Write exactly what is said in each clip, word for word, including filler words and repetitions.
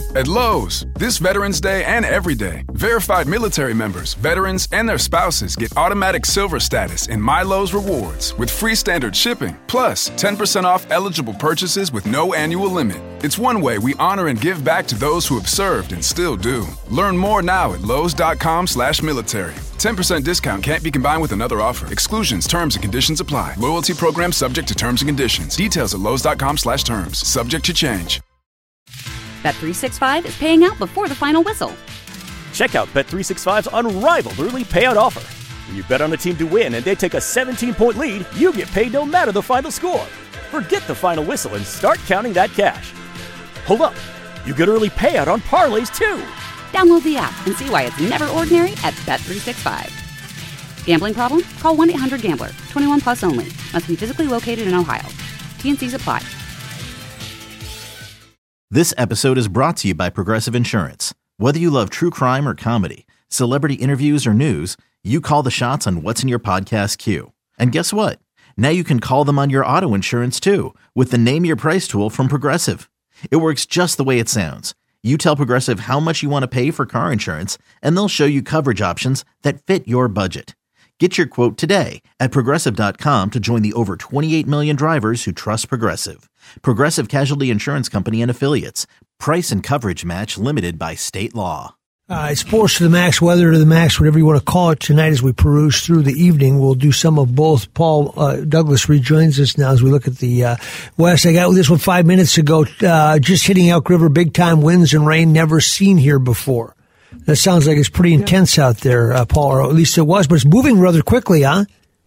At Lowe's, this Veterans Day and every day, verified military members, veterans, and their spouses get automatic silver status in My Lowe's Rewards with free standard shipping, plus ten percent off eligible purchases with no annual limit. It's one way we honor and give back to those who have served and still do. Learn more now at lowes.com slash military. ten percent discount can't be combined with another offer. Exclusions, terms, and conditions apply. Loyalty program subject to terms and conditions. Details at lowes.com slash terms. Subject to change. Bet three sixty-five is paying out before the final whistle. Check out Bet three sixty-five's unrivaled early payout offer. When you bet on a team to win and they take a seventeen-point lead, you get paid no matter the final score. Forget the final whistle and start counting that cash. Hold up. You get early payout on parlays, too. Download the app and see why it's never ordinary at Bet three sixty-five. Gambling problem? Call one eight hundred gambler. twenty-one plus only. Must be physically located in Ohio. T and C's apply. This episode is brought to you by Progressive Insurance. Whether you love true crime or comedy, celebrity interviews or news, you call the shots on what's in your podcast queue. And guess what? Now you can call them on your auto insurance too with the Name Your Price tool from Progressive. It works just the way it sounds. You tell Progressive how much you want to pay for car insurance, and they'll show you coverage options that fit your budget. Get your quote today at Progressive dot com to join the over twenty-eight million drivers who trust Progressive. Progressive Casualty Insurance Company and Affiliates. Price and coverage match limited by state law. Uh, it's sports to the max, weather to the max, whatever you want to call it. Tonight as we peruse through the evening, we'll do some of both. Paul uh, Douglas rejoins us now as we look at the uh, West. I got this one five minutes ago. Uh, just hitting Elk River, big-time winds and rain, never seen here before. That sounds like it's pretty intense out there, uh, Paul, or at least it was, but it's moving rather quickly, huh?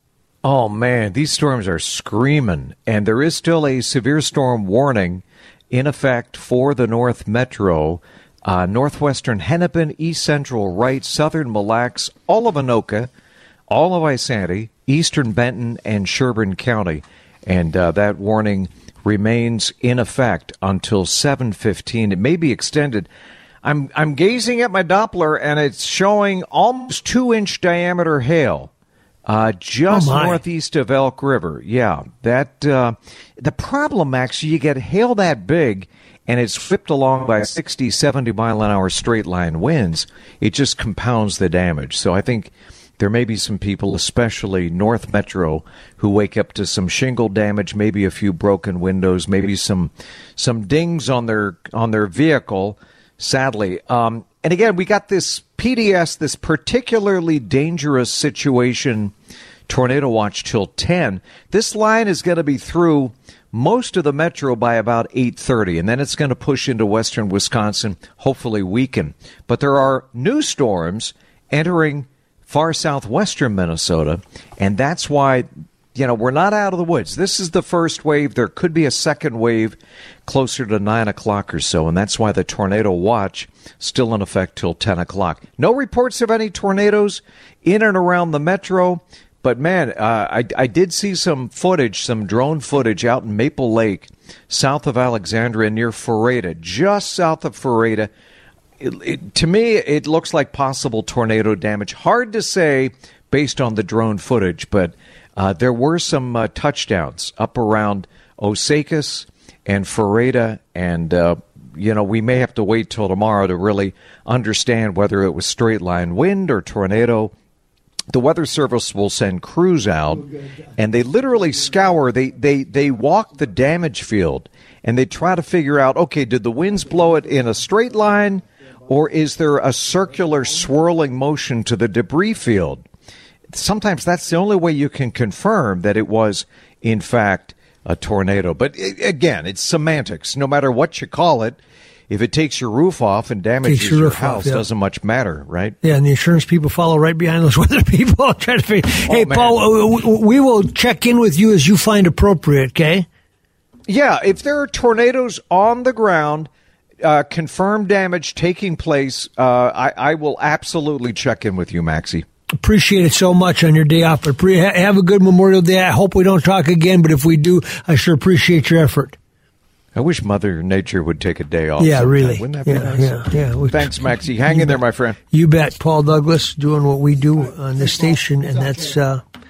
Oh, man, these storms are screaming, and there is still a severe storm warning in effect for the North Metro, uh, northwestern Hennepin, east central Wright, southern Mille Lacs, all of Anoka, all of Isanti, eastern Benton, and Sherburne County. And uh, that warning remains in effect until seven fifteen. It may be extended. I'm I'm gazing at my Doppler, and it's showing almost two-inch diameter hail uh, just oh northeast of Elk River. Yeah, that uh, the problem, Max, you get hail that big, and it's whipped along by sixty, seventy mile an hour straight line winds. It just compounds the damage. So I think there may be some people, especially North Metro, who wake up to some shingle damage, maybe a few broken windows, maybe some some dings on their on their vehicle. Sadly. Um, and again, we got this P D S, this particularly dangerous situation, tornado watch till ten. This line is going to be through most of the metro by about eight thirty, and then it's going to push into western Wisconsin, hopefully weaken. But there are new storms entering far southwestern Minnesota, and that's why, you know, we're not out of the woods. This is the first wave. There could be a second wave closer to nine o'clock or so, and that's why the tornado watch still in effect till ten o'clock. No reports of any tornadoes in and around the metro, but, man, uh, I, I did see some footage, some drone footage out in Maple Lake, south of Alexandria, near Ferrata, just south of Ferrata. It, it, to me, it looks like possible tornado damage. Hard to say based on the drone footage, but Uh, there were some uh, touchdowns up around Osakis and Ferrata, and, uh, you know, we may have to wait till tomorrow to really understand whether it was straight-line wind or tornado. The Weather Service will send crews out, and they literally scour, they, they, they walk the damage field, and they try to figure out, okay, did the winds blow it in a straight line, or is there a circular swirling motion to the debris field? Sometimes that's the only way you can confirm that it was, in fact, a tornado. But, again, it's semantics. No matter what you call it, if it takes your roof off and damages your, your house, off, yeah. doesn't much matter, right? Yeah, and the insurance people follow right behind those weather people. Try to figure, oh, hey, man. Paul, we will check in with you as you find appropriate, okay? Yeah, if there are tornadoes on the ground, uh, confirmed damage taking place, uh, I, I will absolutely check in with you, Maxie. Appreciate it so much on your day off. But pre- have a good Memorial Day. I hope we don't talk again, but if we do, I sure appreciate your effort. I wish Mother Nature would take a day off. Yeah, sometime. really. Wouldn't that yeah, be nice? Yeah, yeah. We, Thanks, Maxie. Hang in there, my friend. You bet. Paul Douglas doing what we do on this station, and that's uh,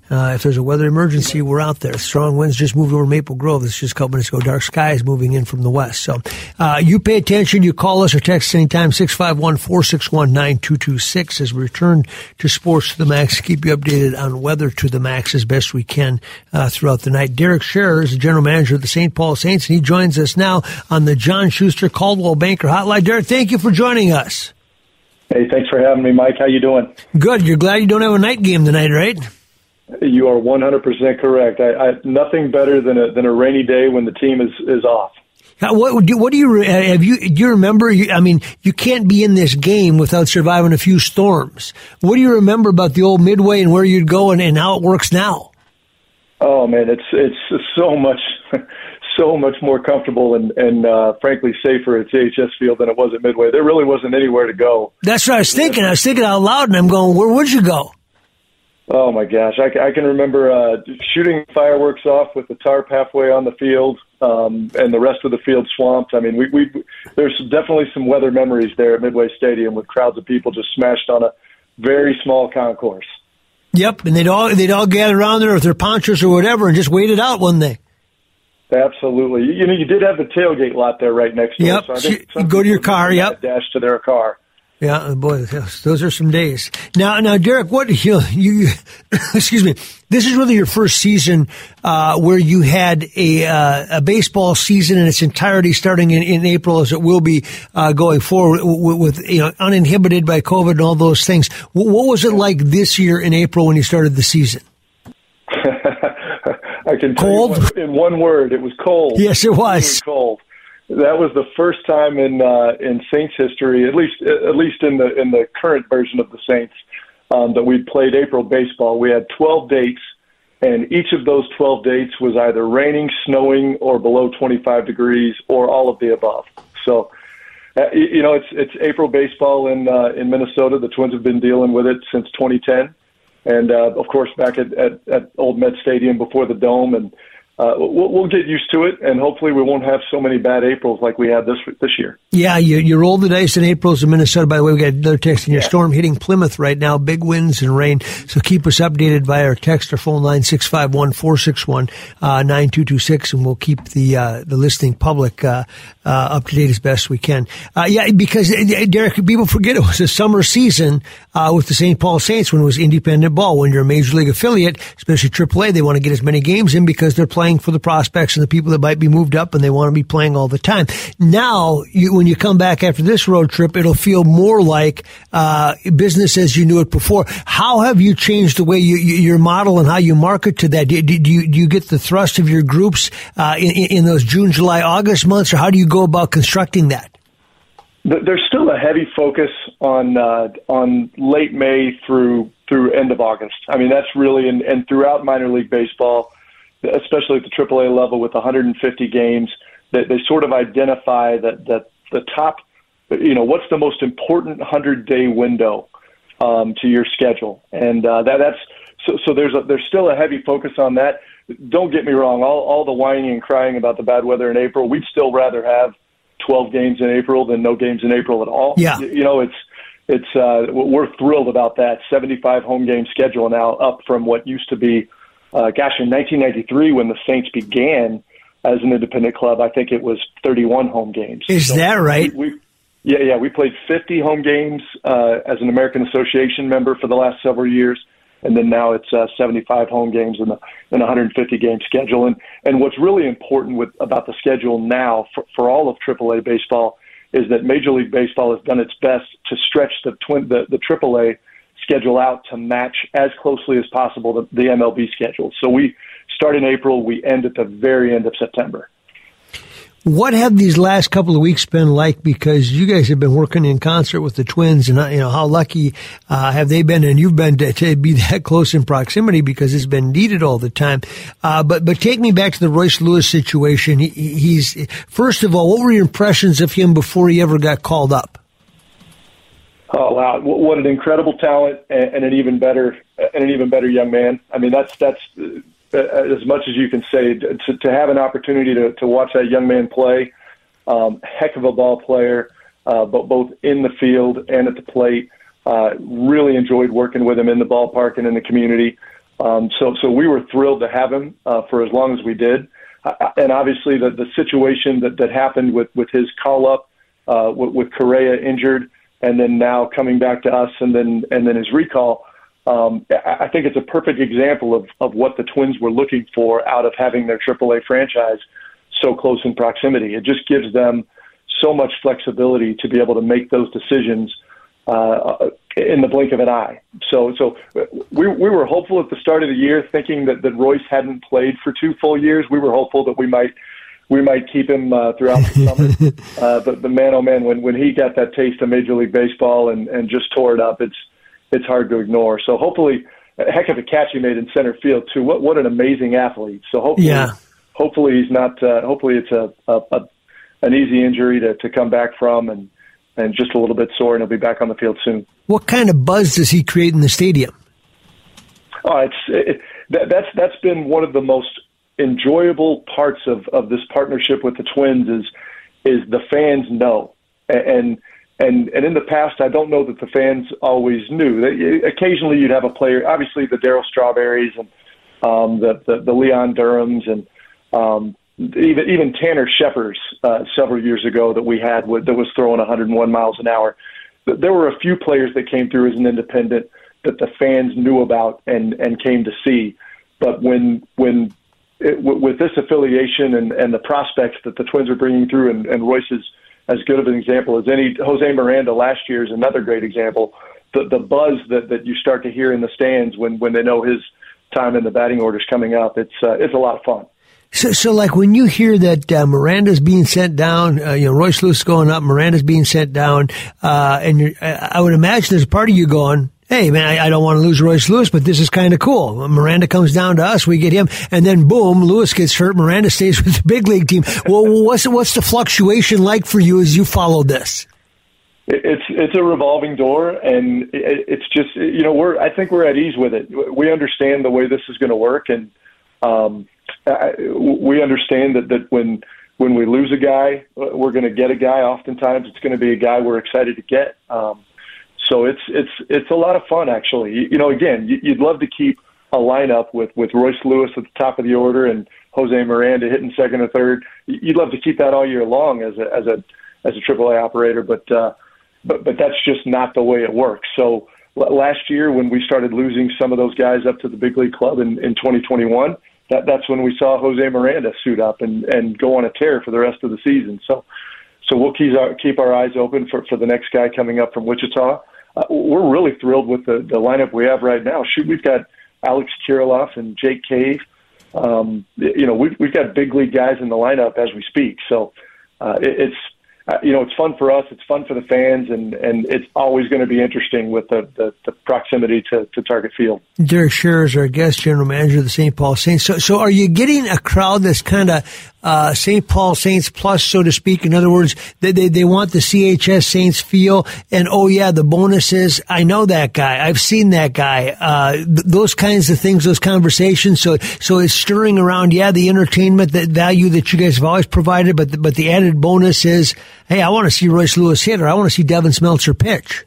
Uh, if there's a weather emergency, we're out there. Strong winds just moved over Maple Grove. It's just a couple minutes ago. Dark skies moving in from the west. So uh, you pay attention. You call us or text anytime, six five one, four six one, nine two two six. As we return to Sports to the Max, keep you updated on weather to the max as best we can uh, throughout the night. Derek Scherer is the general manager of the Saint Paul Saints, and he joins us now on the John Schuster Caldwell Banker Hotline. Derek, thank you for joining us. Hey, thanks for having me, Mike. How you doing? Good. You're glad you don't have a night game tonight, right? You are one hundred percent correct. I, I, nothing better than a than a rainy day when the team is, is off. What do what do you have you do you remember? You, I mean, you can't be in this game without surviving a few storms. What do you remember about the old Midway and where you'd go and, and how it works now? Oh man, it's it's so much so much more comfortable and and uh, frankly safer at C H S Field than it was at Midway. There really wasn't anywhere to go. That's what I was thinking. I was thinking out loud, and I'm going, where would you go? Oh my gosh, I, I can remember uh, shooting fireworks off with the tarp halfway on the field, um, and the rest of the field swamped. I mean, we, we there's definitely some weather memories there at Midway Stadium with crowds of people just smashed on a very small concourse. Yep, and they'd all they'd all gather around there with their ponchos or whatever and just wait it out, wouldn't they? Absolutely. You know, you did have the tailgate lot there right next door. Yep, so I think you go to your car. Yep, dash to their car. Yeah, boy, those are some days. Now, now, Derek, what you, you excuse me, this is really your first season uh, where you had a uh, a baseball season in its entirety, starting in, in April, as it will be uh, going forward, with, with you know uninhibited by COVID and all those things. What, what was it like this year in April when you started the season? I can tell cold? You what, in one word, it was cold. Yes, it was. It was cold. That was the first time in uh, in Saints history, at least at least in the in the current version of the Saints, um, that we played April baseball. We had twelve dates, and each of those twelve dates was either raining, snowing, or below twenty-five degrees, or all of the above. So, uh, you know, it's it's April baseball in uh, in Minnesota. The Twins have been dealing with it since twenty ten, and uh, of course back at, at, at Old Met Stadium before the Dome. And Uh, we'll, we'll get used to it, and hopefully we won't have so many bad Aprils like we had this this year. Yeah, you, you roll the dice in April's in Minnesota. By the way, we got another text in your yeah. storm hitting Plymouth right now. Big winds and rain. So keep us updated via our text or phone line, six five one, four six one, nine two two six, and we'll keep the uh, the listening public uh, uh, up to date as best we can. Uh, yeah, because, uh, Derek, people forget it was a summer season uh, with the Saint Paul Saints when it was independent ball. When you're a major league affiliate, especially triple A, they want to get as many games in because they're playing for the prospects and the people that might be moved up, and they want to be playing all the time. Now, you, when you come back after this road trip, it'll feel more like uh, business as you knew it before. How have you changed the way you, you, your model and how you market to that? Do, do, you, do you get the thrust of your groups uh, in, in those June, July, August months, or how do you go about constructing that? There's still a heavy focus on uh, on late May through through end of August. I mean, that's really, and, and throughout minor league baseball, especially at the triple A level with one hundred fifty games, that they sort of identify that, that the top, you know, what's the most important hundred-day window um, to your schedule. And uh, that, that's so, so there's a, there's still a heavy focus on that. Don't get me wrong, all, all the whining and crying about the bad weather in April, we'd still rather have twelve games in April than no games in April at all. Yeah. You, you know, it's, it's uh, we're thrilled about that seventy-five home game schedule now, up from what used to be, Uh, gosh, in nineteen ninety-three, when the Saints began as an independent club, I think it was thirty-one home games. Is so that right? We, we, yeah, yeah. We played fifty home games uh, as an American Association member for the last several years, and then now it's uh, seventy-five home games in, the, in a one hundred fifty game schedule. And and what's really important with about the schedule now for, for all of triple A baseball is that Major League Baseball has done its best to stretch the twin the, the triple A schedule out to match as closely as possible the, the M L B schedule. So we start in April, we end at the very end of September. What have these last couple of weeks been like? Because you guys have been working in concert with the Twins, and you know how lucky uh, have they been, and you've been to, to be that close in proximity because it's been needed all the time. Uh, but but take me back to the Royce Lewis situation. He, he's first of all, what were your impressions of him before he ever got called up? Oh wow! What an incredible talent, and an even better, and an even better young man. I mean, that's that's as much as you can say. To, to have an opportunity to, to watch that young man play, um, heck of a ball player, uh, but both in the field and at the plate. Uh, really enjoyed working with him in the ballpark and in the community. Um, so, so we were thrilled to have him uh, for as long as we did. Uh, and obviously, the, the situation that, that happened with, with his call-up, uh, with, with Correa injured, and then now coming back to us, and then and then his recall, um, I think it's a perfect example of, of what the Twins were looking for out of having their triple A franchise so close in proximity. It just gives them so much flexibility to be able to make those decisions uh, in the blink of an eye. So, so we we were hopeful at the start of the year, thinking that, that Royce hadn't played for two full years. We were hopeful that we might we might keep him uh, throughout the summer. uh, but the man, oh man, when when he got that taste of Major League Baseball and, and just tore it up, it's it's hard to ignore. So hopefully, a heck of a catch he made in center field too. What what an amazing athlete. So hopefully, yeah. hopefully he's not. Uh, hopefully it's a, a, a an easy injury to, to come back from, and, and just a little bit sore, and he'll be back on the field soon. What kind of buzz does he create in the stadium? Oh, it's it, that, that's that's been one of the most enjoyable parts of, of this partnership with the Twins is is the fans know, and and and in the past, I don't know that the fans always knew. They, occasionally, you'd have a player, obviously the Darryl Strawberries and um, the, the the Leon Durhams and um, even even Tanner Scheppers uh, several years ago that we had with, that was throwing one hundred one miles an hour. There were a few players that came through as an independent that the fans knew about and, and came to see. But when when it, w- with this affiliation and, and the prospects that the Twins are bringing through, and, and Royce is as good of an example as any. Jose Miranda last year is another great example. The the buzz that, that you start to hear in the stands when, when they know his time in the batting order is coming up, it's uh, it's a lot of fun. So, so like when you hear that uh, Miranda's being sent down, uh, you know, Royce Lewis going up, Miranda's being sent down, uh, and you're, I would imagine there's a part of you going, hey, man, I, I don't want to lose Royce Lewis, but this is kind of cool. When Miranda comes down to us, we get him, and then boom, Lewis gets hurt, Miranda stays with the big league team. Well, what's what's the fluctuation like for you as you follow this? It's it's a revolving door, and it's just, you know, we're I think we're at ease with it. We understand the way this is going to work, and um, I, we understand that, that when when we lose a guy, we're going to get a guy. Oftentimes, it's going to be a guy we're excited to get. Um, so it's it's it's a lot of fun, actually. You, you know, again, you'd love to keep a lineup with, with Royce Lewis at the top of the order and Jose Miranda hitting second or third. You'd love to keep that all year long as a as a as a triple A operator, but uh, but but that's just not the way it works. So last year, when we started losing some of those guys up to the big league club in, in twenty twenty-one. That, that's when we saw Jose Miranda suit up and, and go on a tear for the rest of the season. So, so we'll keep our, keep our eyes open for, for the next guy coming up from Wichita. Uh, we're really thrilled with the, the lineup we have right now. Shoot, we've got Alex Kirilloff and Jake Cave. Um, you know, we've, we've got big league guys in the lineup as we speak. So uh, it, it's, uh, you know, it's fun for us. It's fun for the fans, and, and it's always going to be interesting with the, the, the proximity to, to Target Field. Derek Scherer is our guest, general manager of the Saint Paul Saints. So, so are you getting a crowd that's kind of uh, Saint Paul Saints plus, so to speak? In other words, they, they they want the C H S Saints feel, and oh yeah, the bonus is I know that guy, I've seen that guy. Uh, th- those kinds of things, those conversations. So, so it's stirring around. Yeah, the entertainment, that value that you guys have always provided, but the, but the added bonus is, hey, I want to see Royce Lewis hit, or I want to see Devin Smeltzer pitch.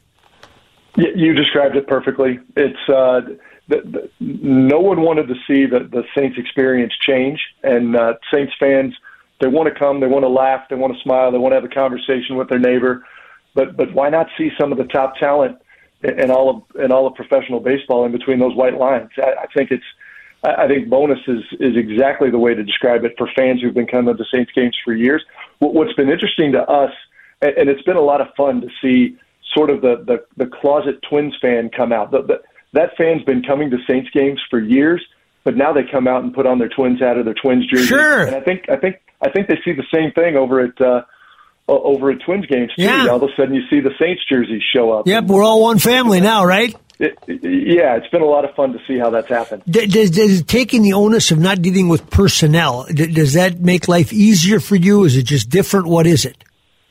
You described it perfectly. It's uh, the, the, no one wanted to see the, the Saints experience change, and uh, Saints fans, they want to come, they want to laugh, they want to smile, they want to have a conversation with their neighbor. But but why not see some of the top talent in all of in all of professional baseball in between those white lines? I, I think it's I think bonus is is exactly the way to describe it for fans who've been coming to Saints games for years. What's been interesting to us, and it's been a lot of fun to see sort of the, the, the closet Twins fan come out. The, the, that fan's been coming to Saints games for years, but now they come out and put on their Twins hat or their Twins jersey. Sure. And I think I think I think they see the same thing over at uh, over at Twins games too. Yeah. All of a sudden, you see the Saints jerseys show up. Yep, we're all one family now, right? It, it, yeah, it's been a lot of fun to see how that's happened. Does, does taking the onus of not dealing with personnel, does that make life easier for you? Is it just different? What is it?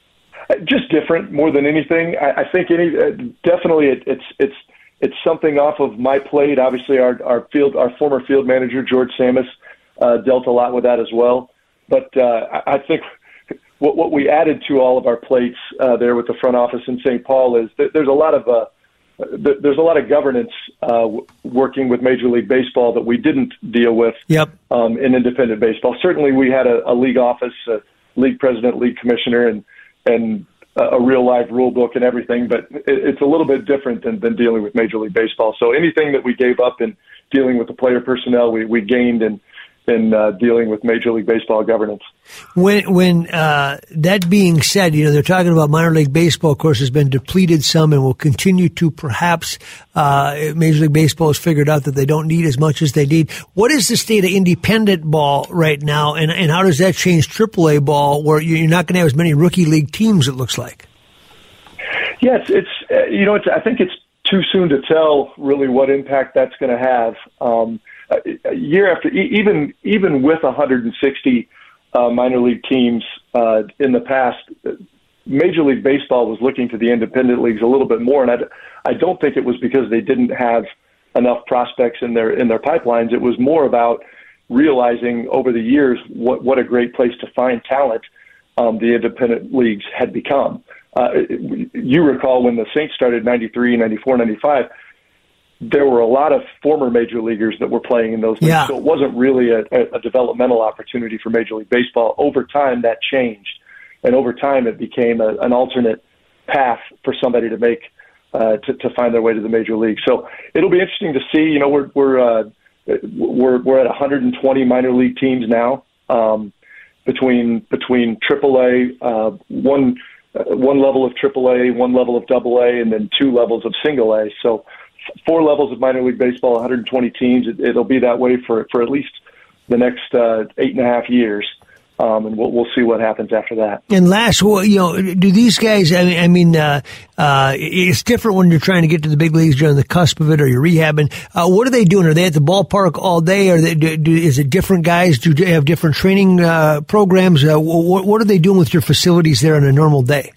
Just different, more than anything. I, I think any uh, definitely it, it's it's it's something off of my plate. Obviously, our our field our former field manager George Samus uh, dealt a lot with that as well. But uh, I, I think what what we added to all of our plates uh, there with the front office in Saint Paul is that there's a lot of uh, th- there's a lot of governance uh, w- working with Major League Baseball that we didn't deal with yep. um, in independent baseball. Certainly, we had a, a league office, a league president, league commissioner, and and a real live rule book and everything, but it, it's a little bit different than, than dealing with Major League Baseball. So anything that we gave up in dealing with the player personnel, we, we gained in in uh, dealing with Major League Baseball governance. When, when uh, that being said, you know, they're talking about minor league baseball, of course, has been depleted some and will continue to perhaps, uh, Major League Baseball has figured out that they don't need as much as they need. What is the state of independent ball right now, and, and how does that change triple A ball, where you're not going to have as many rookie league teams, it looks like? Yes, it's, uh, you know, it's, I think it's too soon to tell really what impact that's going to have. Um, Uh, year after, even even with one hundred sixty uh, minor league teams uh, in the past, Major League Baseball was looking to the independent leagues a little bit more, and I, I don't think it was because they didn't have enough prospects in their in their pipelines. It was more about realizing over the years what what a great place to find talent um, the independent leagues had become. Uh, you recall when the Saints started ninety-three, ninety-four, ninety-five. There were a lot of former major leaguers that were playing in those leagues, yeah. so it wasn't really a, a developmental opportunity for Major League Baseball. Over time, that changed, and over time, it became a, an alternate path for somebody to make uh, to, to find their way to the major league. So it'll be interesting to see. You know, we're we're uh, we're we're at one hundred twenty minor league teams now, um, between between triple A, uh, one uh, one level of triple A, one level of double A, and then two levels of single A. So four levels of minor league baseball, one hundred twenty teams. It, it'll be that way for for at least the next uh, eight and a half years, um, and we'll we'll see what happens after that. And last, well, you know, do these guys? I mean, I mean, uh, uh, it's different when you're trying to get to the big leagues. You're on the cusp of it, or you're rehabbing. Uh, what are they doing? Are they at the ballpark all day? Or they, do, do, is it different guys? Do they have different training uh, programs? Uh, what, what are they doing with your facilities there on a normal day?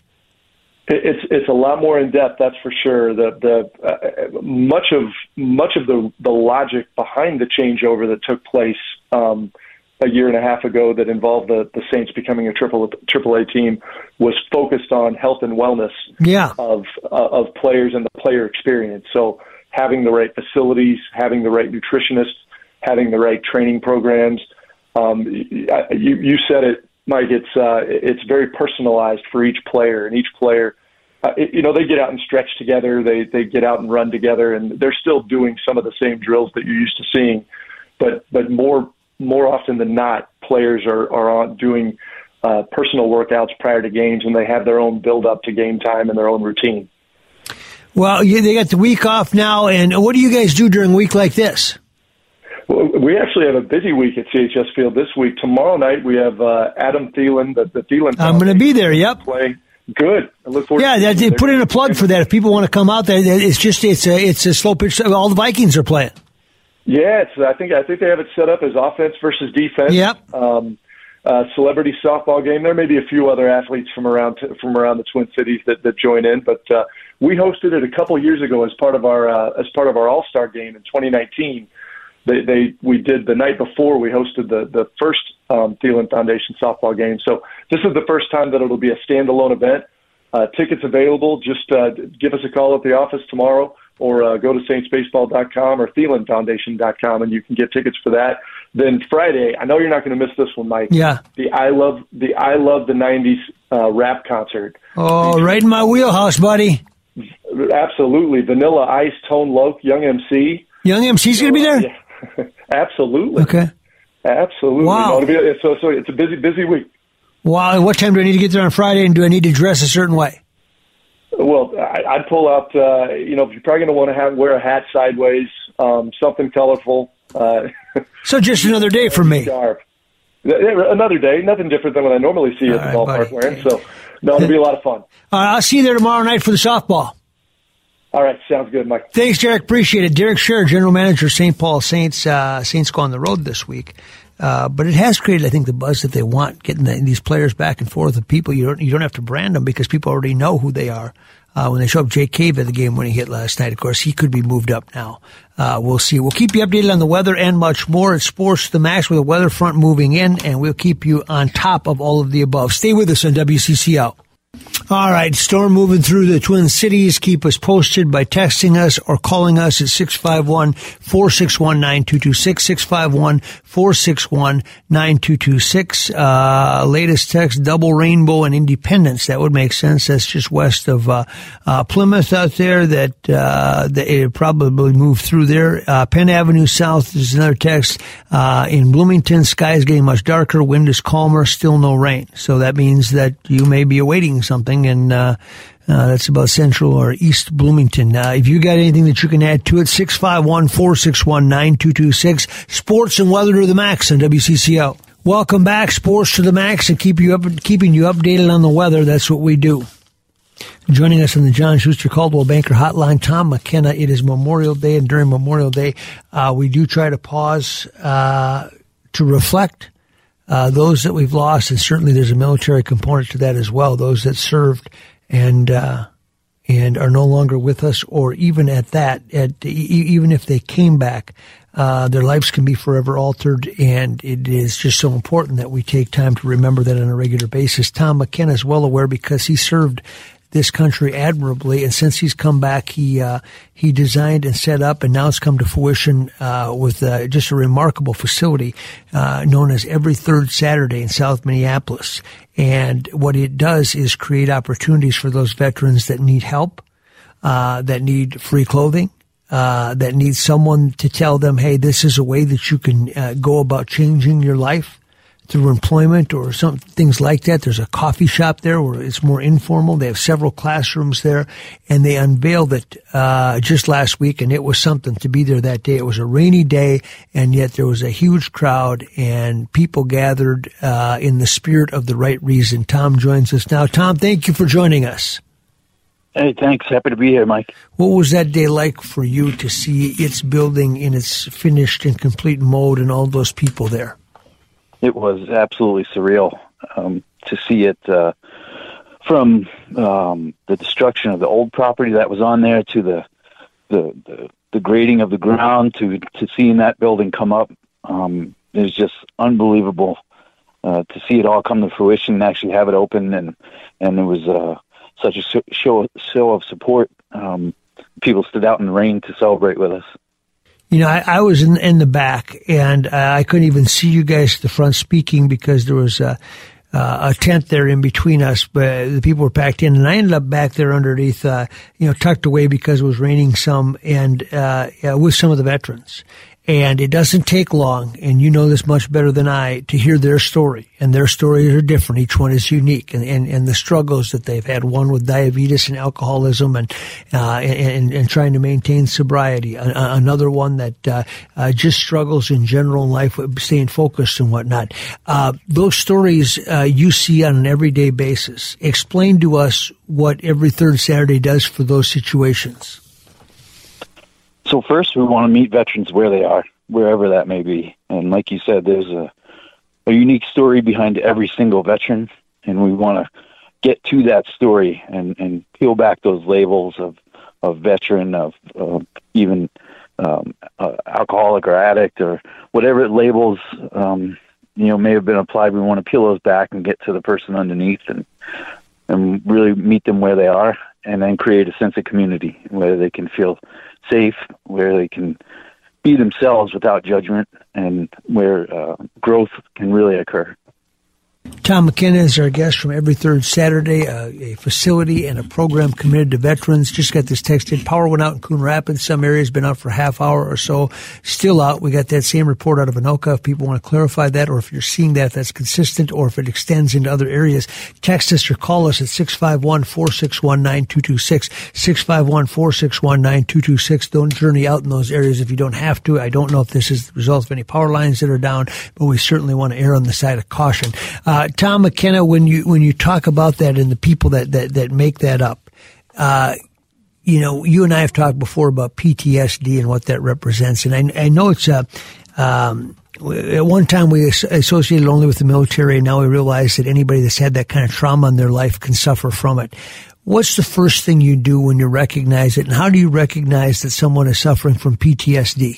It's it's a lot more in depth, that's for sure. The the uh, much of much of the the logic behind the changeover that took place um, a year and a half ago that involved the, the Saints becoming a triple triple A team was focused on health and wellness yeah. of uh, of players and the player experience. So having the right facilities, having the right nutritionists, having the right training programs. Um, you you said it, Mike. It's uh, it's very personalized for each player, and each player, uh, it, you know, they get out and stretch together. They they get out and run together, and they're still doing some of the same drills that you're used to seeing, but but more more often than not, players are are on doing uh, personal workouts prior to games, and they have their own build up to game time and their own routine. Well, you, they got the week off now, and what do you guys do during a week like this? We actually have a busy week at C H S Field this week. Tomorrow night we have uh, Adam Thielen, the, the Thielen. I'm going to be there. Yep. Play. Good. I look forward. Yeah, to that, put in a plug for that. If people want to come out there, it's just it's a it's a slow pitch. All the Vikings are playing. Yeah, it's, I think I think they have it set up as offense versus defense. Yep. Um, uh, celebrity softball game. There may be a few other athletes from around t- from around the Twin Cities that, that join in, but uh, we hosted it a couple years ago as part of our uh, as part of our All Star game in twenty nineteen. They, they, we did the night before we hosted the, the first um, Thielen Foundation softball game. So this is the first time that it'll be a standalone event. Uh, tickets available. Just uh, give us a call at the office tomorrow, or uh, go to saints baseball dot com or thielen foundation dot com, and you can get tickets for that. Then Friday, I know you're not going to miss this one, Mike. Yeah. The I love the I love the nineties uh, rap concert. Oh, right in my wheelhouse, buddy. Absolutely. Vanilla Ice, Tone Loc, Young M C. Young M C's going to be there? Yeah. Absolutely. Okay. Absolutely. Wow. No, it'll be, so, so it's a busy, busy week. Wow. What time do I need to get there on Friday, and do I need to dress a certain way? Well, I, I'd pull out, uh, you know, you're probably going to want to have wear a hat sideways, um, something colorful. Uh, so just another day for me. Sharp. Another day, nothing different than what I normally see All at the right, ballpark buddy. wearing. So, no, it'll be a lot of fun. All right, I'll see you there tomorrow night for the softball. All right, sounds good, Mike. Thanks, Derek. Appreciate it. Derek Sher, General Manager, Saint Paul Saints. Uh, Saints go on the road this week. Uh, but it has created, I think, the buzz that they want, getting the, these players back and forth with people. You don't, you don't have to brand them because people already know who they are. Uh, when they show up, Jake Cave at the game-winning hit last night, of course, he could be moved up now. Uh, we'll see. We'll keep you updated on the weather and much more. It's Sports to the Max with a weather front moving in, and we'll keep you on top of all of the above. Stay with us on W C C O. All right, storm moving through the Twin Cities. Keep us posted by texting us or calling us at six five one, four six one, nine two two six, six five one, four six one, nine two two six. Uh, latest text, Double Rainbow and Independence. That would make sense. That's just west of uh, uh, Plymouth out there. That, uh, that it probably moved through there. Uh, Penn Avenue South is another text. Uh, in Bloomington, sky is getting much darker. Wind is calmer. Still no rain. So that means that you may be awaiting something. And uh, uh, that's about Central or East Bloomington. Uh, if you got anything that you can add to it, six five one, four six one, nine two two six. Sports and weather to the max on W C C O. Welcome back, Sports to the Max, and keep you up, keeping you updated on the weather. That's what we do. Joining us on the John Schuster Caldwell Banker Hotline, Tom McKenna. It is Memorial Day, and during Memorial Day, uh, we do try to pause uh, to reflect. Uh, those that we've lost, and certainly there's a military component to that as well, those that served and uh, and are no longer with us, or even at that, at, e- even if they came back, uh, their lives can be forever altered, and it is just so important that we take time to remember that on a regular basis. Tom McKenna is well aware because he served this country admirably, and since he's come back, he uh, he designed and set up, and now it's come to fruition uh, with uh, just a remarkable facility uh, known as Every Third Saturday in South Minneapolis. And what it does is create opportunities for those veterans that need help, uh, that need free clothing, uh, that need someone to tell them, hey, this is a way that you can uh, go about changing your life through employment or some things like that. There's a coffee shop there where it's more informal. They have several classrooms there, and they unveiled it uh just last week, and it was something to be there that day. It was a rainy day, and yet there was a huge crowd, and people gathered uh in the spirit of the right reason. Tom joins us now. Tom, thank you for joining us. Hey, thanks. Happy to be here, Mike. What was that day like for you to see its building in its finished and complete mode and all those people there? It was absolutely surreal um, to see it uh, from um, the destruction of the old property that was on there to the the, the, the grading of the ground to, to seeing that building come up. Um, it was just unbelievable uh, to see it all come to fruition and actually have it open. And, and it was uh, such a show, show of support. Um, people stood out in the rain to celebrate with us. You know, I, I was in, in the back, and uh, I couldn't even see you guys at the front speaking because there was a, uh, a tent there in between us, but the people were packed in, and I ended up back there underneath, uh, you know, tucked away because it was raining some, and uh, uh, with some of the veterans. And it doesn't take long, and you know this much better than I, to hear their story. And their stories are different. Each one is unique. And, and, and the struggles that they've had, one with diabetes and alcoholism and, uh, and, and trying to maintain sobriety. A, another one that, uh, uh, just struggles in general in life with staying focused and whatnot. Uh, those stories, uh, you see on an everyday basis. Explain to us what Every Third Saturday does for those situations. So first, we want to meet veterans where they are, wherever that may be. And like you said, there's a, a unique story behind every single veteran, and we want to get to that story and, and peel back those labels of, of veteran, of, of even um, uh, alcoholic or addict or whatever labels um, you know may have been applied. We want to peel those back and get to the person underneath and and really meet them where they are, and then create a sense of community where they can feel safe, where they can be themselves without judgment, and where uh, growth can really occur. Tom McKenna is our guest from Every Third Saturday, uh, a facility and a program committed to veterans. Just got this text in. Power went out in Coon Rapids. Some areas been out for a half hour or so. Still out. We got that same report out of Anoka. If people want to clarify that, or if you're seeing that, that's consistent, or if it extends into other areas, text us or call us at six five one, four six one, nine two two six, six five one, four six one, nine two two six. Don't journey out in those areas if you don't have to. I don't know if this is the result of any power lines that are down, but we certainly want to err on the side of caution. Uh, Tom McKenna, when you when you talk about that and the people that, that, that make that up, uh, you know, you and I have talked before about P T S D and what that represents. And I, I know it's a, um, at one time we associated only with the military, and now we realize that anybody that's had that kind of trauma in their life can suffer from it. What's the first thing you do when you recognize it, and how do you recognize that someone is suffering from P T S D?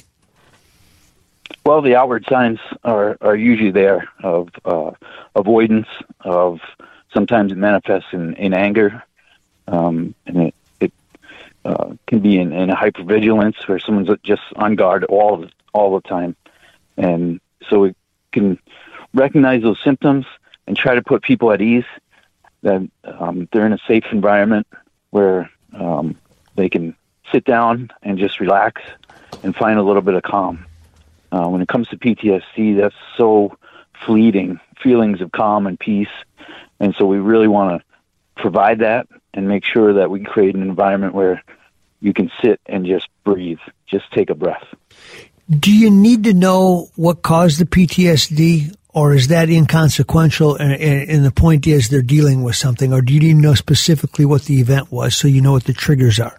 Well, the outward signs are, are usually there of uh, avoidance, of sometimes it manifests in, in anger, um, and it, it uh, can be in, in a hypervigilance where someone's just on guard all the, all the time. And so we can recognize those symptoms and try to put people at ease, that um, they're in a safe environment where um, they can sit down and just relax and find a little bit of calm. Uh, when it comes to P T S D, that's so fleeting, feelings of calm and peace. And so we really want to provide that and make sure that we create an environment where you can sit and just breathe, just take a breath. Do you need to know what caused the P T S D, or is that inconsequential and, and the point is they're dealing with something, or do you need to know specifically what the event was so you know what the triggers are?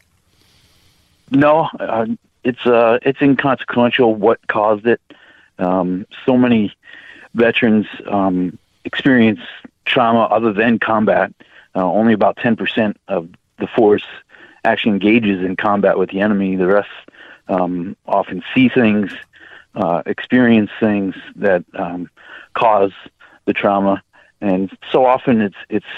No, uh, it's uh, it's inconsequential what caused it. Um, so many veterans um, experience trauma other than combat. Uh, only about ten percent of the force actually engages in combat with the enemy. The rest um, often see things, uh, experience things that um, cause the trauma, and so often it's it's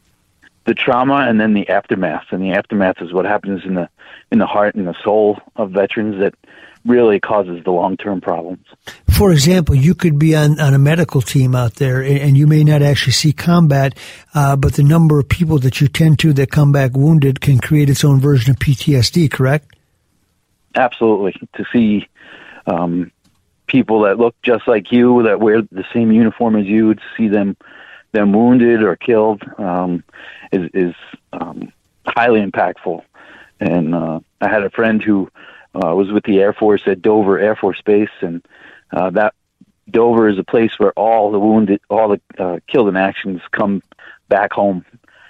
the trauma and then the aftermath. And the aftermath is what happens in the in the heart and the soul of veterans that really causes the long-term problems. For example, you could be on, on a medical team out there, and you may not actually see combat, uh, but the number of people that you tend to that come back wounded can create its own version of P T S D, correct? Absolutely. To see um, people that look just like you, that wear the same uniform as you, to see them them wounded or killed um, is, is um, highly impactful. And uh, I had a friend who uh, was with the Air Force at Dover Air Force Base, and uh, that Dover is a place where all the wounded, all the uh, killed in actions come back home,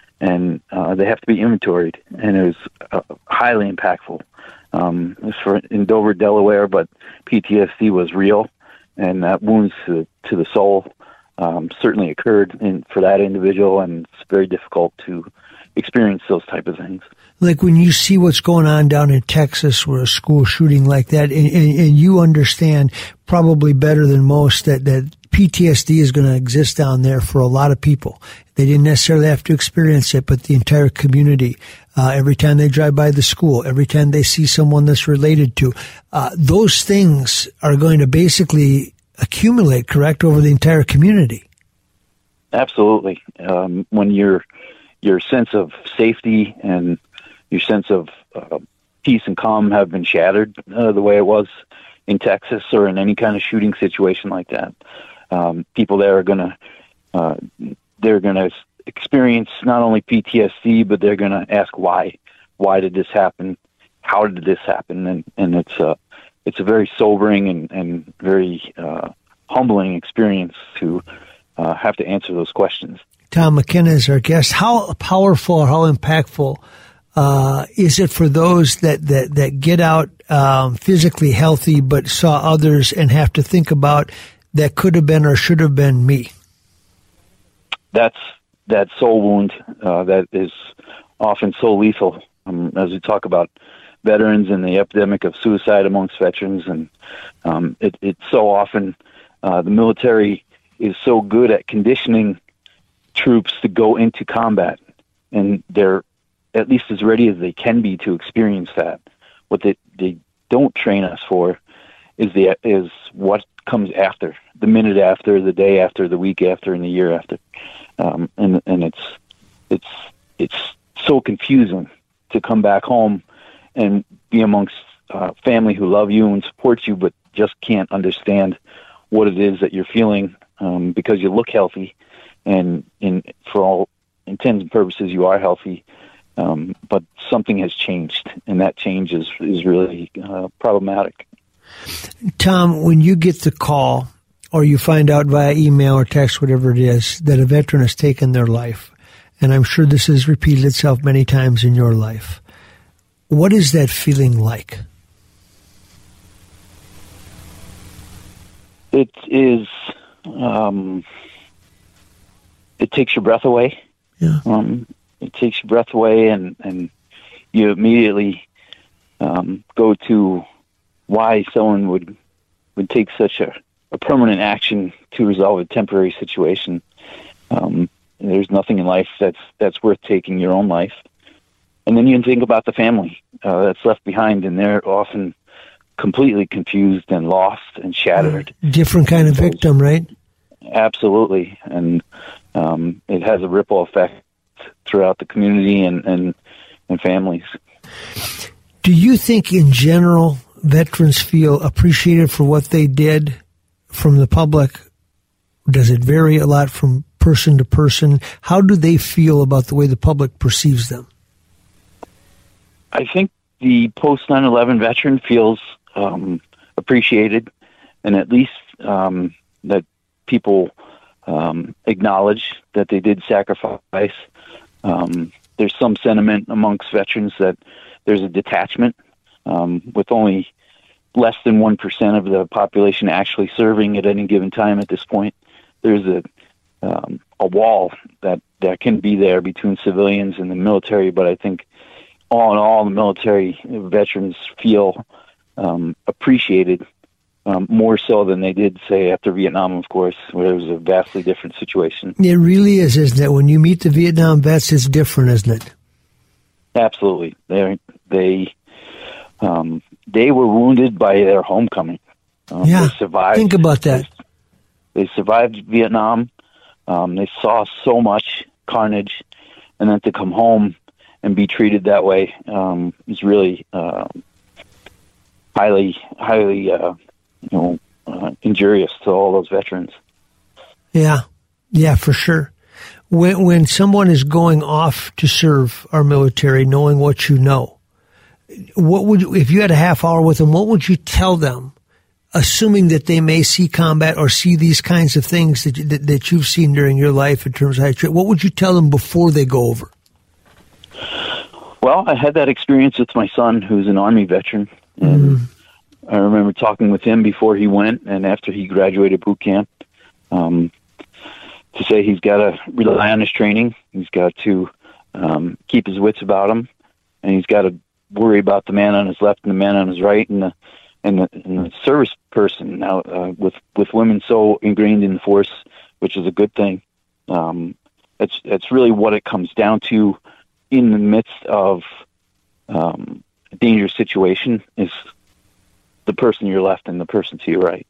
and uh, they have to be inventoried. And it was uh, highly impactful. Um, it was for in Dover, Delaware, but P T S D was real, and that wounds to, to the soul um, certainly occurred in, for that individual, and it's very difficult to experience those type of things. Like when you see what's going on down in Texas where a school shooting like that, and, and, and you understand probably better than most that, that P T S D is going to exist down there for a lot of people. They didn't necessarily have to experience it, but the entire community, uh, every time they drive by the school, every time they see someone that's related to, uh, those things are going to basically accumulate, correct, over the entire community. Absolutely. Um, when your your sense of safety and your sense of uh, peace and calm have been shattered uh, the way it was in Texas or in any kind of shooting situation like that, um, people there are going to uh, they're going to experience not only P T S D, but they're going to ask why. Why did this happen? How did this happen? And and it's a it's a very sobering and and very uh, humbling experience to uh, have to answer those questions. Tom McKenna is our guest. How powerful, how impactful uh, is it for those that, that, that get out um, physically healthy but saw others and have to think about that could have been or should have been me? That's that soul wound uh, that is often so lethal. Um, as we talk about veterans and the epidemic of suicide amongst veterans, and um, it, it's so often uh, the military is so good at conditioning troops to go into combat, and they're at least as ready as they can be to experience that. What they, they don't train us for is the is what comes after, the minute after, the day after, the week after, and the year after. Um, and and it's it's it's so confusing to come back home and be amongst uh, family who love you and support you, but just can't understand what it is that you're feeling um, because you look healthy, and in for all intents and purposes you are healthy, um, but something has changed, and that change is is really uh, problematic. Tom, when you get the call or you find out via email or text, whatever it is, that a veteran has taken their life, and I'm sure this has repeated itself many times in your life, what is that feeling like? It is, um, it takes your breath away. Yeah. Um, it takes your breath away, and, and you immediately um, go to why someone would would take such a, a permanent action to resolve a temporary situation. Um, there's nothing in life that's that's worth taking your own life. And then you think about the family uh, that's left behind, and they're often completely confused and lost and shattered. Different kind of so, victim, right? Absolutely. And um, it has a ripple effect throughout the community and, and, and families. Do you think in general veterans feel appreciated for what they did from the public? Does it vary a lot from person to person? How do they feel about the way the public perceives them? I think the post nine eleven veteran feels um, appreciated, and at least um, that people um, acknowledge that they did sacrifice. Um, there's some sentiment amongst veterans that there's a detachment, um, with only less than one percent of the population actually serving at any given time at this point. There's a um, a wall that, that can be there between civilians and the military, but I think all in all, the military veterans feel um, appreciated um, more so than they did, say, after Vietnam, of course, where it was a vastly different situation. It really is, isn't it? When you meet the Vietnam vets, it's different, isn't it? Absolutely. They they um, they were wounded by their homecoming. Um, yeah, they survived. Think about that. They, they survived Vietnam. Um, they saw so much carnage, and then to come home and be treated that way um, is really uh, highly, highly, uh, you know, uh, injurious to all those veterans. Yeah, yeah, for sure. When when someone is going off to serve our military, knowing what you know, what would you, if you had a half hour with them, what would you tell them, assuming that they may see combat or see these kinds of things that you, that, that you've seen during your life in terms of how you treat, what would you tell them before they go over? Well, I had that experience with my son, who's an Army veteran, and mm. I remember talking with him before he went and after he graduated boot camp, um, to say he's got to rely on his training, he's got to um, keep his wits about him, and he's got to worry about the man on his left and the man on his right, and the and the, and the service person. Now, uh, with with women so ingrained in the force, which is a good thing, um, it's it's really what it comes down to. In the midst of um, a dangerous situation is the person to your left and the person to your right.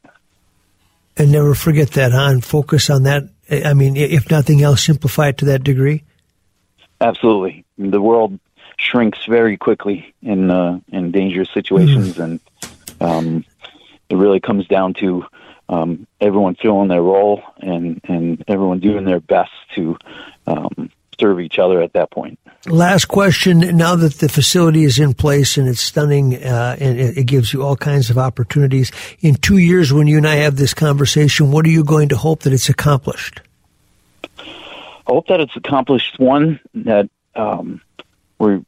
And never forget that, huh? And focus on that. I mean, if nothing else, simplify it to that degree. Absolutely. The world shrinks very quickly in uh, in dangerous situations, mm. and um, it really comes down to um, everyone filling their role and, and everyone doing their best to um, serve each other at that point. Last question. Now that the facility is in place and it's stunning, uh, and it gives you all kinds of opportunities, in two years when you and I have this conversation, what are you going to hope that it's accomplished? I hope that it's accomplished, one, that um, where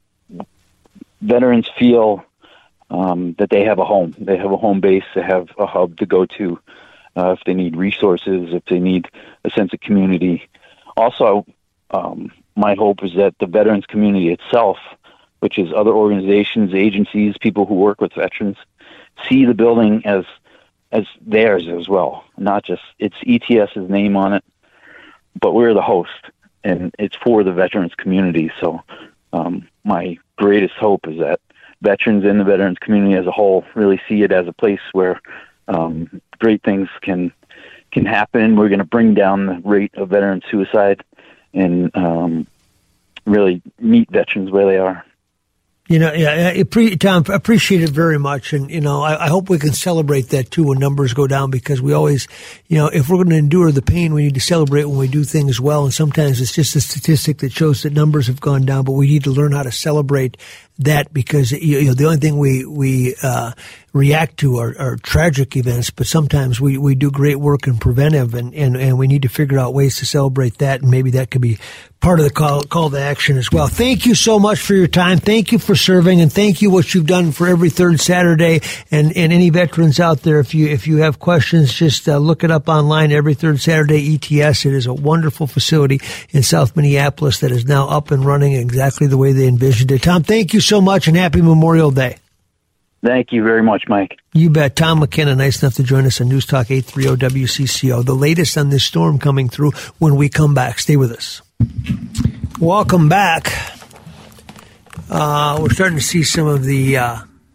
veterans feel um, that they have a home. They have a home base. They have a hub to go to uh, if they need resources, if they need a sense of community. Also, um, my hope is that the veterans community itself, which is other organizations, agencies, people who work with veterans, see the building as as theirs as well. Not just it's ETS's name on it, but we're the host, and it's for the veterans community. So um, my greatest hope is that veterans and the veterans community as a whole really see it as a place where um, great things can can happen. We're going to bring down the rate of veteran suicide and um, really meet veterans where they are. You know, yeah, I pre- Tom, I appreciate it very much. And, you know, I, I hope we can celebrate that, too, when numbers go down, because we always, you know, if we're going to endure the pain, we need to celebrate when we do things well. And sometimes it's just a statistic that shows that numbers have gone down, but we need to learn how to celebrate that, because, you know, the only thing we, we, uh, react to are, are tragic events, but sometimes we, we do great work in preventive, and, and, and we need to figure out ways to celebrate that, and maybe that could be part of the call, call to action as well. Thank you so much for your time. Thank you for serving, and thank you what you've done for every third Saturday. And, and any veterans out there, if you if you have questions, just uh, look it up online, every third Saturday, E T S. It is a wonderful facility in South Minneapolis that is now up and running exactly the way they envisioned it. Tom, thank you so much, and happy Memorial Day. Thank you very much, Mike. You bet. Tom McKenna, nice enough to join us on News Talk eight thirty W C C O. The latest on this storm coming through when we come back. Stay with us. Welcome back. Uh, we're starting to see some of the, uh,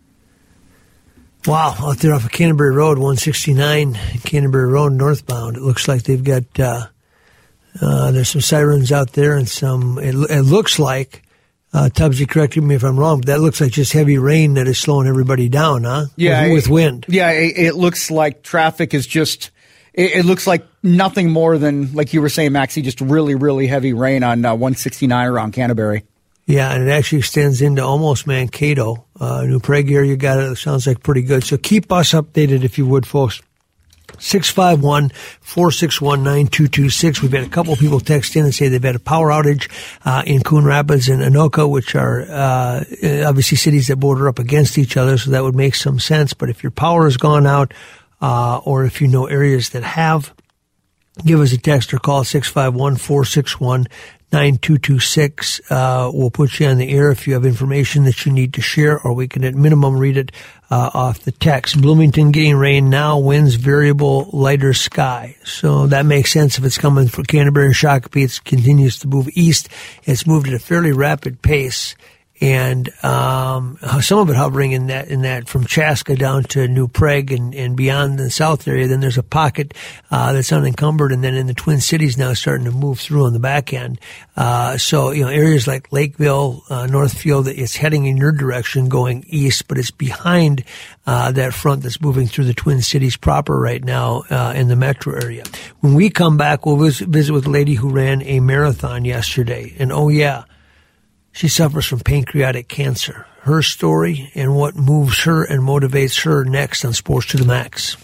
wow, out there off of Canterbury Road, one sixty-nine, Canterbury Road northbound. It looks like they've got, uh, uh, there's some sirens out there and some, it, it looks like, uh, Tubbsy, correct me if I'm wrong, but that looks like just heavy rain that is slowing everybody down, huh? Yeah. With, with wind. Yeah, it, it looks like traffic is just, it, it looks like nothing more than, like you were saying, Maxie, just really, really heavy rain on uh, one sixty-nine around Canterbury. Yeah, and it actually extends into almost Mankato. Uh, New Prague area, you got it. It sounds like pretty good. So keep us updated if you would, folks. six five one, four six one, nine two two six. We've had a couple of people text in and say they've had a power outage uh, in Coon Rapids and Anoka, which are uh, obviously cities that border up against each other, so that would make some sense. But if your power has gone out uh, or if you know areas that have, give us a text or call six five one, four six one, nine two two six. Uh, we'll put you on the air if you have information that you need to share, or we can at minimum read it uh, off the text. Bloomington getting rain now, winds variable, lighter sky. So that makes sense if it's coming from Canterbury and Shakopee. It continues to move east. It's moved at a fairly rapid pace. And um, some of it hovering in that in that from Chaska down to New Prague and, and beyond the south area. Then there's a pocket uh, that's unencumbered, and then in the Twin Cities now starting to move through on the back end. Uh, so you know areas like Lakeville, uh, Northfield, it's heading in your direction going east, but it's behind uh, that front that's moving through the Twin Cities proper right now uh, in the metro area. When we come back, we'll visit, visit with a lady who ran a marathon yesterday, and oh yeah. She suffers from pancreatic cancer. Her story and what moves her and motivates her next on Sports to the Max.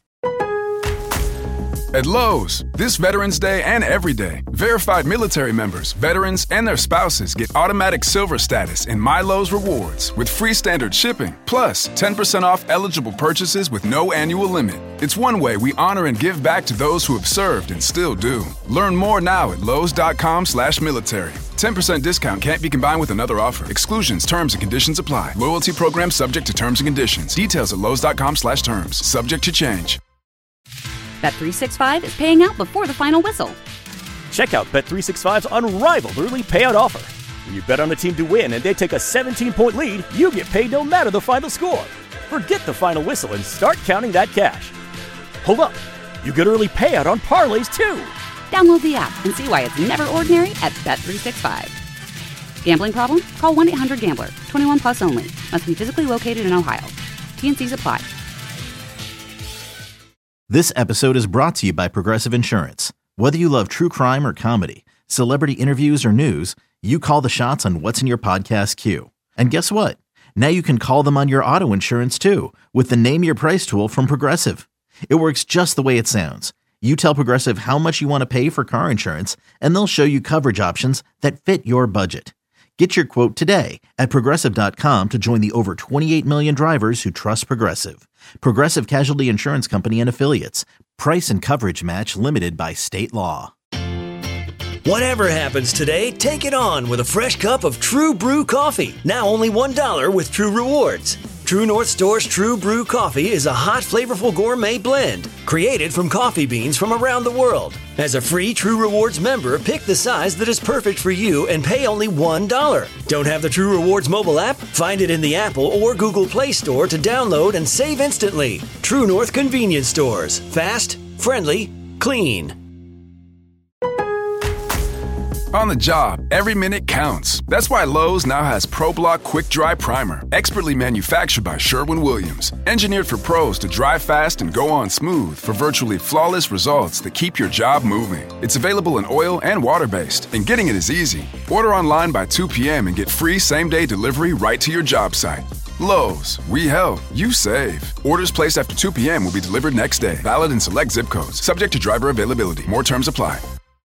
At Lowe's, this Veterans Day and every day, verified military members, veterans, and their spouses get automatic silver status in My Lowe's Rewards with free standard shipping, plus ten percent off eligible purchases with no annual limit. It's one way we honor and give back to those who have served and still do. Learn more now at lowes.com slash military. ten percent discount can't be combined with another offer. Exclusions, terms, and conditions apply. Loyalty program subject to terms and conditions. Details at lowes.com slash terms. Subject to change. Bet three sixty-five is paying out before the final whistle. Check out Bet three sixty-five's unrivaled early payout offer. When you bet on a team to win and they take a seventeen-point lead, you get paid no matter the final score. Forget the final whistle and start counting that cash. Hold up. You get early payout on parlays, too. Download the app and see why it's never ordinary at Bet three sixty-five. Gambling problem? Call one eight hundred gambler. twenty-one plus only. Must be physically located in Ohio. T and C's apply. This episode is brought to you by Progressive Insurance. Whether you love true crime or comedy, celebrity interviews or news, you call the shots on what's in your podcast queue. And guess what? Now you can call them on your auto insurance too with the Name Your Price tool from Progressive. It works just the way it sounds. You tell Progressive how much you want to pay for car insurance, and they'll show you coverage options that fit your budget. Get your quote today at Progressive dot com to join the over twenty-eight million drivers who trust Progressive. Progressive Casualty Insurance Company and Affiliates. Price and coverage match limited by state law. Whatever happens today, take it on with a fresh cup of True Brew coffee. Now only one dollar with True Rewards. True North Store's True Brew coffee is a hot, flavorful gourmet blend created from coffee beans from around the world. As a free True Rewards member, pick the size that is perfect for you and pay only one dollar. Don't have the True Rewards mobile app? Find it in the Apple or Google Play Store to download and save instantly. True North Convenience Stores. Fast, friendly, clean. On the job, every minute counts. That's why Lowe's now has ProBlock Quick Dry Primer, expertly manufactured by Sherwin-Williams. Engineered for pros to dry fast and go on smooth for virtually flawless results that keep your job moving. It's available in oil and water-based, and getting it is easy. Order online by two p.m. and get free same-day delivery right to your job site. Lowe's, we help, you save. Orders placed after two p.m. will be delivered next day. Valid in select zip codes. Subject to driver availability. More terms apply.